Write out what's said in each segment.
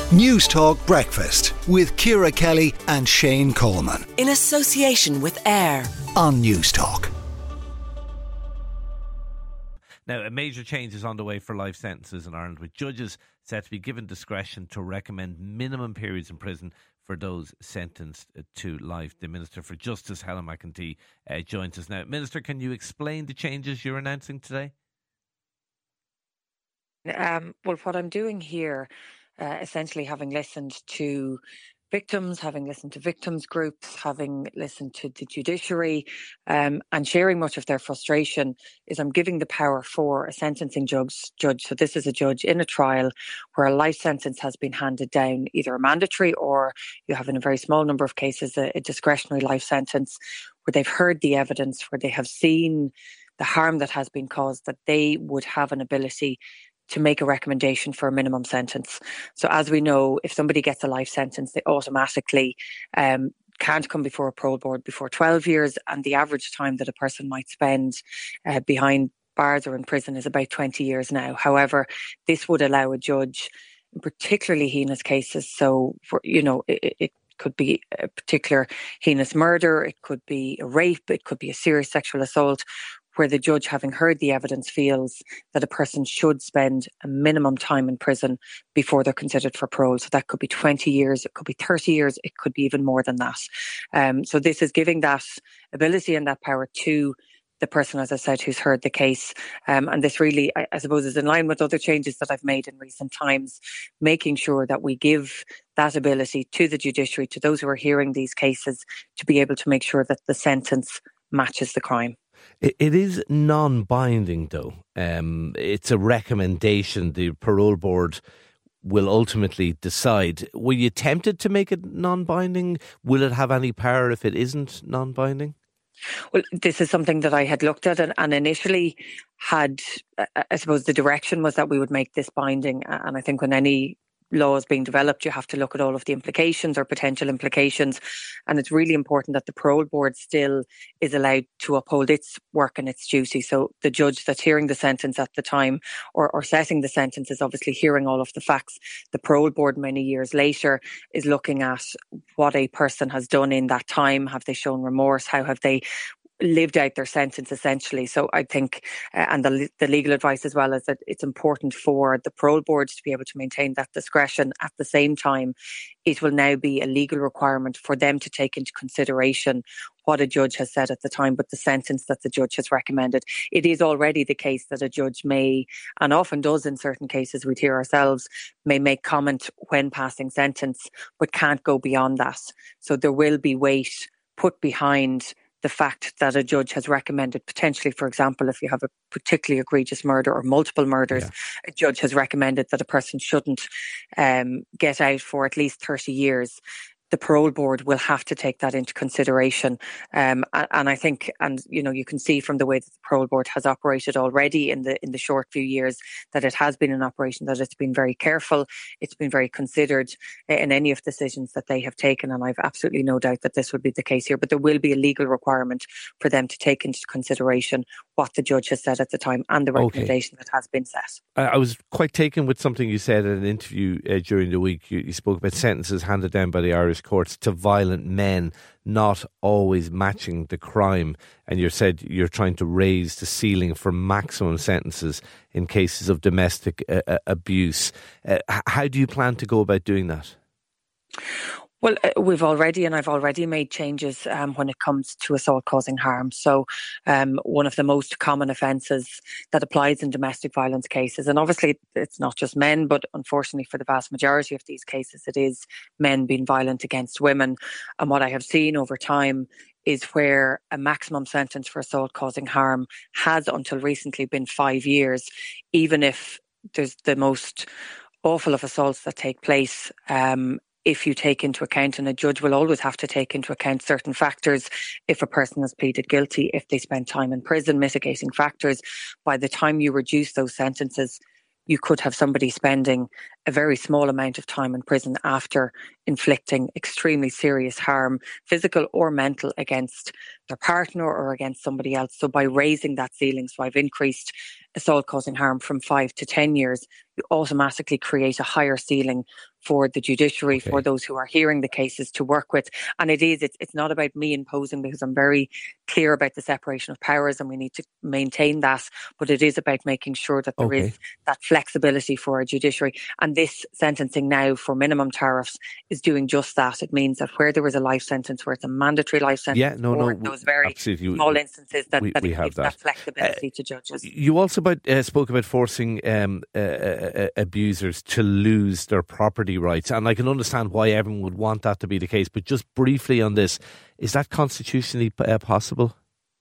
News Talk Breakfast with Ciara Kelly and Shane Coleman. In association with AIR on News Talk. Now, a major change is on the way for life sentences in Ireland, with judges set to be given discretion to recommend minimum periods in prison for those sentenced to life. The Minister for Justice, Helen McEntee, joins us now. Minister, can you explain the changes you're announcing today? Well, what I'm doing here, essentially having listened to victims, having listened to victims groups, having listened to the judiciary, and sharing much of their frustration, is I'm giving the power for a sentencing judge. So this is a judge in a trial where a life sentence has been handed down, either a mandatory or you have in a very small number of cases a discretionary life sentence, where they've heard the evidence, where they have seen the harm that has been caused, that they would have an ability to make a recommendation for a minimum sentence. So as we know, if somebody gets a life sentence, they automatically can't come before a parole board before 12 years. And the average time that a person might spend behind bars or in prison is about 20 years now. However, this would allow a judge in particularly heinous cases. So, it could be a particular heinous murder, it could be a rape, it could be a serious sexual assault, where the judge, having heard the evidence, feels that a person should spend a minimum time in prison before they're considered for parole. So that could be 20 years, it could be 30 years, it could be even more than that. So this is giving that ability and that power to the person, as I said, who's heard the case. And this really, I suppose, is in line with other changes that I've made in recent times, making sure that we give that ability to the judiciary, to those who are hearing these cases, to be able to make sure that the sentence matches the crime. It is non-binding, though. It's a recommendation. The parole board will ultimately decide. Were you tempted to make it non-binding? Will it have any power if it isn't non-binding? Well, this is something that I had looked at and initially had, I suppose the direction was that we would make this binding. And I think when any law is being developed, you have to look at all of the implications or potential implications. And it's really important that the parole board still is allowed to uphold its work and its duty. So the judge that's hearing the sentence at the time or setting the sentence is obviously hearing all of the facts. The parole board many years later is looking at what a person has done in that time. Have they shown remorse? How have they lived out their sentence, essentially? So I think, and the legal advice as well, is that it's important for the parole board to be able to maintain that discretion. At the same time, it will now be a legal requirement for them to take into consideration what a judge has said at the time, but the sentence that the judge has recommended. It is already the case that a judge may, and often does in certain cases, we'd hear ourselves, may make comment when passing sentence, but can't go beyond that. So there will be weight put behind the fact that a judge has recommended, potentially, for example, if you have a particularly egregious murder or multiple murders, a judge has recommended that a person shouldn't get out for at least 30 years. The parole board will have to take that into consideration. And I think, and you can see from the way that the parole board has operated already in the short few years, that it has been an operation that it's been very careful, it's been very considered in any of the decisions that they have taken. And I've absolutely no doubt that this would be the case here. But there will be a legal requirement for them to take into consideration what the judge has said at the time and the recommendation that has been set. I was quite taken with something you said in an interview during the week. You spoke about sentences handed down by the Irish courts to violent men not always matching the crime, and you said you're trying to raise the ceiling for maximum sentences in cases of domestic abuse. How do you plan to go about doing that? Well, I've already made changes when it comes to assault causing harm. So one of the most common offences that applies in domestic violence cases, and obviously it's not just men, but unfortunately for the vast majority of these cases, it is men being violent against women. And what I have seen over time is where a maximum sentence for assault causing harm has until recently been 5 years, even if there's the most awful of assaults that take place. If you take into account, and a judge will always have to take into account certain factors, if a person has pleaded guilty, if they spend time in prison, mitigating factors, by the time you reduce those sentences, you could have somebody spending a very small amount of time in prison after inflicting extremely serious harm, physical or mental, against their partner or against somebody else. So by raising that ceiling, so I've increased assault causing harm from 5 to 10 years, you automatically create a higher ceiling for the judiciary, for those who are hearing the cases to work with. And it's not about me imposing, because I'm very clear about the separation of powers and we need to maintain that. But it is about making sure that there is that flexibility for our judiciary. And this sentencing now for minimum tariffs is doing just that. It means that where there is a life sentence, where it's a mandatory life sentence, those very small instances that we have that flexibility to judges. You also spoke about forcing abusers to lose their property rights, and I can understand why everyone would want that to be the case, but just briefly on this, is that constitutionally possible?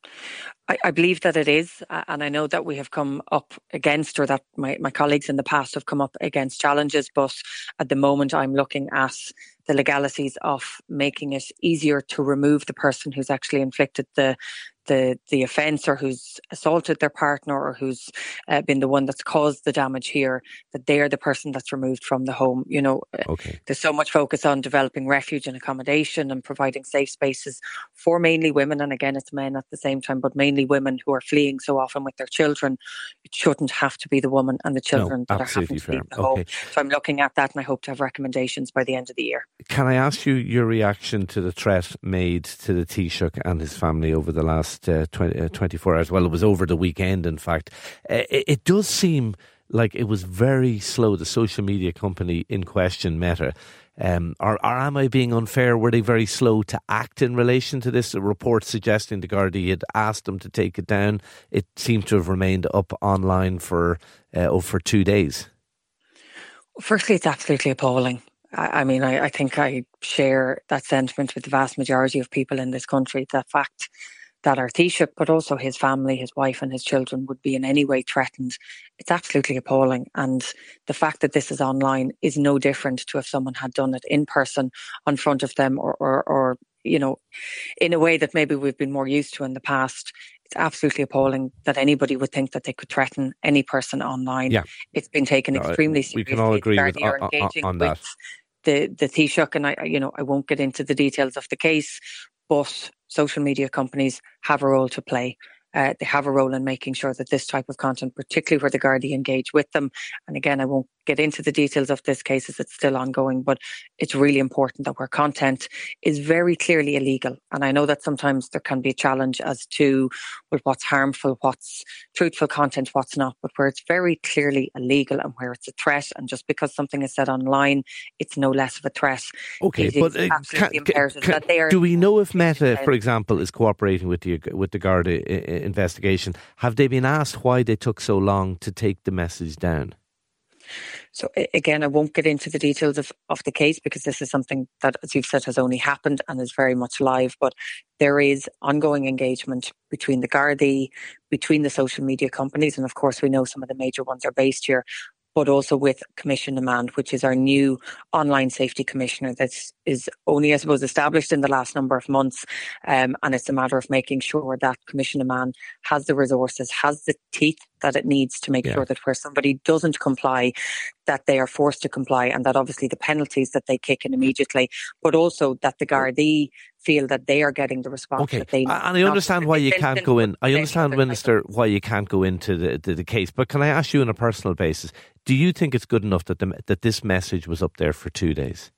I believe that it is, and I know that we have come up against, or that my colleagues in the past have come up against challenges, but at the moment I'm looking at the legalities of making it easier to remove the person who's actually inflicted the offence, or who's assaulted their partner, or who's been the one that's caused the damage here, that they are the person that's removed from the home. There's so much focus on developing refuge and accommodation and providing safe spaces for mainly women, and again it's men at the same time, but mainly women who are fleeing so often with their children. It shouldn't have to be the woman and the children that are having to leave the home. So I'm looking at that, and I hope to have recommendations by the end of the year. Can I ask you your reaction to the threat made to the Taoiseach and his family over the last 24 hours? Well, it was over the weekend, in fact. It does seem like it was very slow, the social media company in question, Meta. Or am I being unfair? Were they very slow to act in relation to this? A report suggesting the Gardaí had asked them to take it down. It seemed to have remained up online for 2 days. Firstly, it's absolutely appalling. I mean, I think I share that sentiment with the vast majority of people in this country. The fact that our Taoiseach, but also his family, his wife and his children, would be in any way threatened, it's absolutely appalling. And the fact that this is online is no different to if someone had done it in person in front of them, or in a way that maybe we've been more used to in the past. It's absolutely appalling that anybody would think that they could threaten any person online. Yeah. It's been taken extremely seriously. We can all agree on that. The Taoiseach, and I won't get into the details of the case, but social media companies have a role to play. They have a role in making sure that this type of content, particularly where the Gardaí engage with them, and again, I won't get into the details of this case as it's still ongoing, but it's really important that where content is very clearly illegal, and I know that sometimes there can be a challenge as to what's harmful, what's truthful content, what's not, but where it's very clearly illegal and where it's a threat, and just because something is said online, it's no less of a threat. Okay, but do we know if Meta, for example, is cooperating with the Garda investigation? Have they been asked why they took so long to take the message down? So again, I won't get into the details of the case, because this is something that, as you've said, has only happened and is very much live. But there is ongoing engagement between the Gardaí, between the social media companies, and of course we know some of the major ones are based here, but also with Commission Demand, which is our new online safety commissioner that is only, I suppose, established in the last number of months. And it's a matter of making sure that Commission Demand has the resources, has the teeth that it needs to make sure that where somebody doesn't comply, that they are forced to comply, and that obviously the penalties that they kick in immediately, but also that the Gardaí feel that they are getting the response that they need. And I understand why you can't go in. I understand, Minister, why you can't go into the case. But can I ask you on a personal basis, do you think it's good enough that this message was up there for 2 days?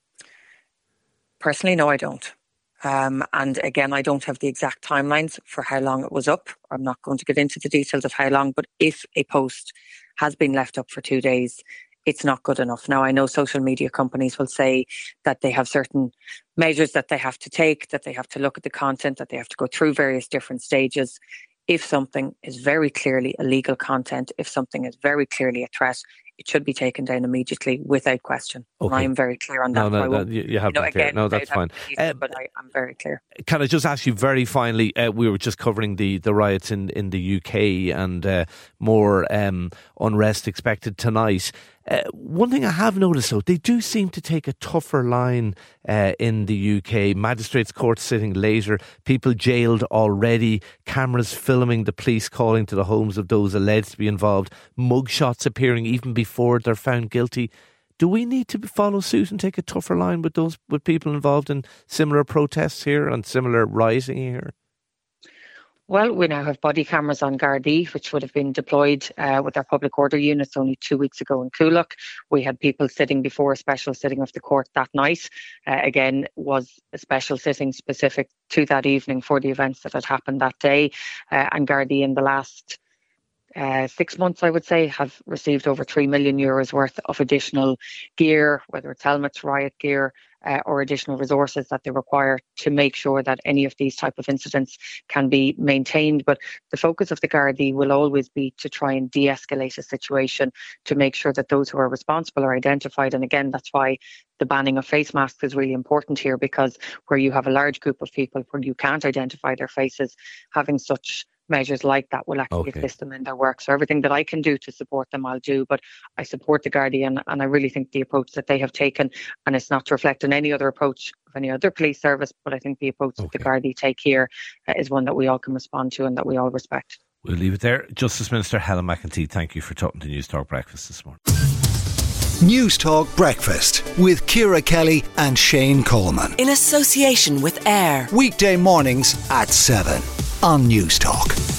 Personally, no, I don't. And again, I don't have the exact timelines for how long it was up. I'm not going to get into the details of how long, but if a post has been left up for 2 days, it's not good enough. Now, I know social media companies will say that they have certain measures that they have to take, that they have to look at the content, that they have to go through various different stages. If something is very clearly illegal content, if something is very clearly a threat, it should be taken down immediately without question. Okay. I am very clear on that. You have been clear. No, that's fine. But I'm very clear. Can I just ask you very finally, we were just covering the riots in the UK and more unrest expected tonight. One thing I have noticed, though, they do seem to take a tougher line in the UK. Magistrates' courts sitting later, people jailed already, cameras filming the police calling to the homes of those alleged to be involved, mugshots appearing even before they're found guilty. Do we need to follow suit and take a tougher line with people involved in similar protests here and similar rioting here? Well, we now have body cameras on Gardaí, which would have been deployed with our public order units only 2 weeks ago in Coolock. We had people sitting before a special sitting of the court that night. Again, was a special sitting specific to that evening for the events that had happened that day. And Gardaí in the last 6 months, I would say, have received over €3 million worth of additional gear, whether it's helmets, riot gear, or additional resources that they require to make sure that any of these type of incidents can be maintained. But the focus of the Gardaí will always be to try and de-escalate a situation, to make sure that those who are responsible are identified. And again, that's why the banning of face masks is really important here, because where you have a large group of people where you can't identify their faces, having such measures like that will actually assist them in their work. So everything that I can do to support them, I'll do. But I support the Gardaí, and I really think the approach that they have taken, and it's not to reflect on any other approach of any other police service, but I think the approach that the Gardaí take here is one that we all can respond to and that we all respect. We'll leave it there. Justice Minister Helen McEntee, thank you for talking to News Talk Breakfast this morning. News Talk Breakfast with Ciara Kelly and Shane Coleman. In association with AIR. Weekday mornings at 7 on News Talk.